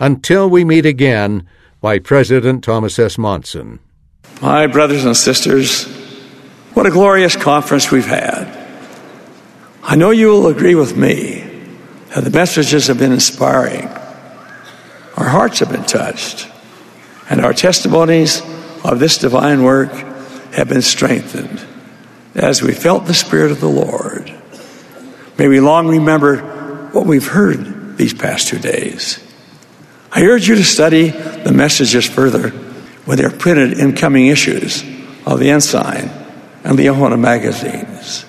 Until we meet again, by President Thomas S. Monson. My brothers and sisters, what a glorious conference we've had. I know you will agree with me that the messages have been inspiring. Our hearts have been touched, and our testimonies of this divine work have been strengthened as we felt the Spirit of the Lord. May we long remember what we've heard these past 2 days. I urge you to study the messages further when they're printed in coming issues of the Ensign and the Ohana magazines.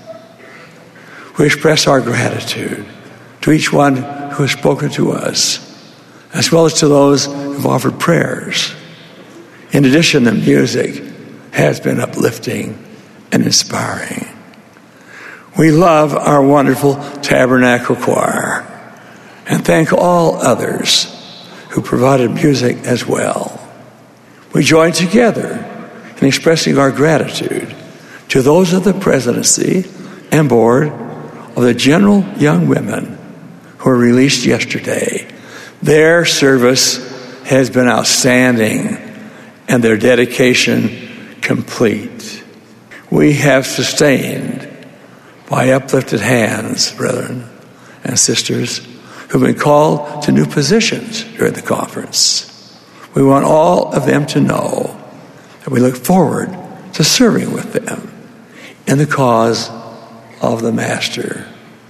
We express our gratitude to each one who has spoken to us, as well as to those who've offered prayers. In addition, the music has been uplifting and inspiring. We love our wonderful Tabernacle Choir and thank all others who provided music as well. We join together in expressing our gratitude to those of the presidency and board of the General Young Women who were released yesterday. Their service has been outstanding and their dedication complete. We have sustained by uplifted hands, brethren and sisters, who've been called to new positions during the conference. We want all of them to know that we look forward to serving with them in the cause of the Master.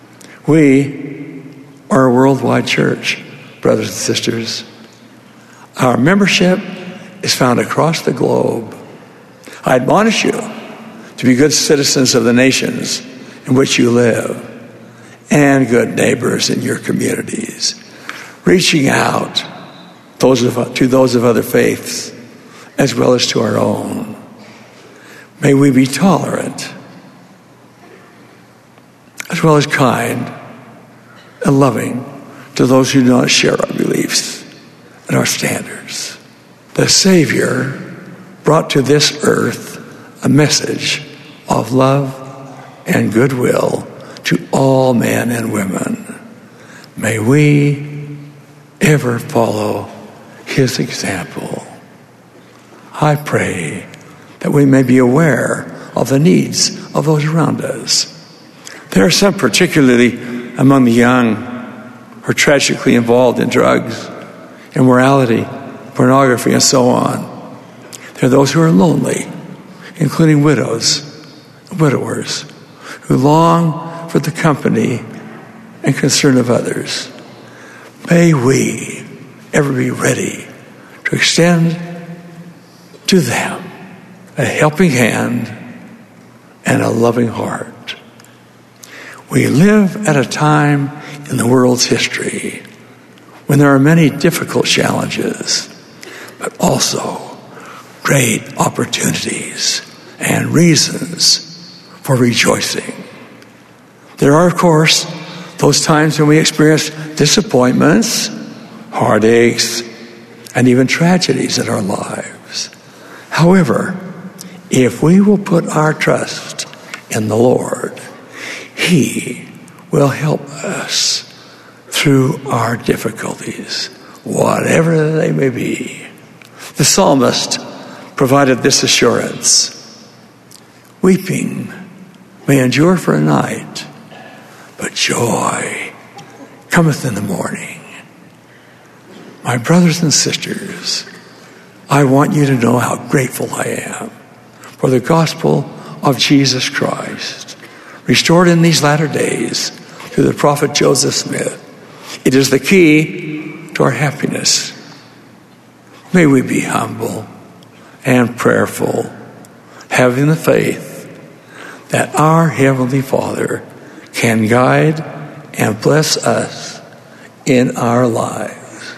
We are a worldwide church, brothers and sisters. Our membership is found across the globe. I admonish you to be good citizens of the nations in which you live and good neighbors in your communities, reaching out to those of other faiths as well as to our own. May we be tolerant as well as kind and loving to those who do not share our beliefs and our standards. The Savior brought to this earth a message of love and goodwill to all men and women. May we ever follow his example. I pray that we may be aware of the needs of those around us. There are some, particularly among the young, who are tragically involved in drugs, immorality, pornography, and so on. There are those who are lonely, including widows, widowers, who long for the company and concern of others. May we ever be ready to extend to them a helping hand and a loving heart. We live at a time in the world's history when there are many difficult challenges, but also great opportunities and reasons for rejoicing. There are, of course, those times when we experience disappointments, heartaches, and even tragedies in our lives. However, if we will put our trust in the Lord, he will help us through our difficulties, whatever they may be. The psalmist provided this assurance: weeping may endure for a night, but joy cometh in the morning. My brothers and sisters, I want you to know how grateful I am for the gospel of Jesus Christ, restored in these latter days through the prophet Joseph Smith. It is the key to our happiness. May we be humble and prayerful, having the faith that our Heavenly Father can guide and bless us in our lives.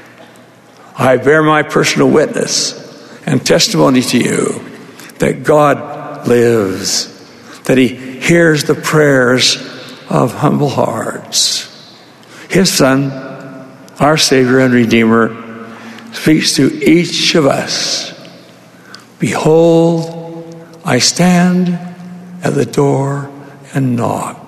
I bear my personal witness and testimony to you that God lives, that he hears the prayers of humble hearts. His Son, our Savior and Redeemer, speaks to each of us. Behold, I stand at the door and knock.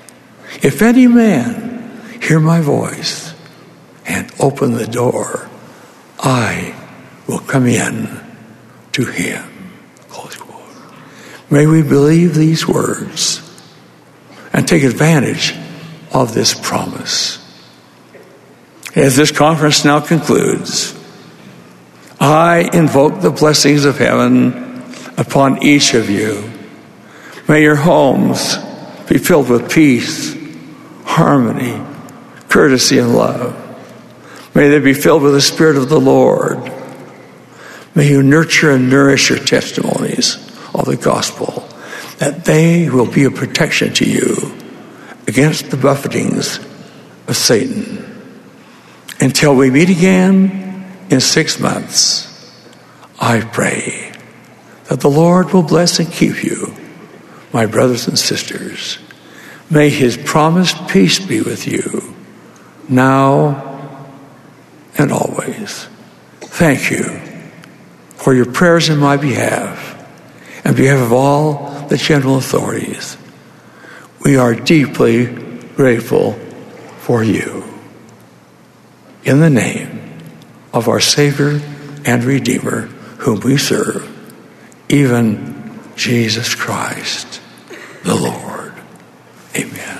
If any man hear my voice and open the door, I will come in to him. Close quote. May we believe these words and take advantage of this promise. As this conference now concludes, I invoke the blessings of heaven upon each of you. May your homes be filled with peace, harmony, courtesy, and love. May they be filled with the Spirit of the Lord. May you nurture and nourish your testimonies of the gospel, that they will be a protection to you against the buffetings of Satan. Until we meet again in 6 months, I pray that the Lord will bless and keep you, my brothers and sisters. May his promised peace be with you, now and always. Thank you for your prayers in my behalf, and behalf of all the general authorities. We are deeply grateful for you. In the name of our Savior and Redeemer, whom we serve, even Jesus Christ, the Lord. Amen.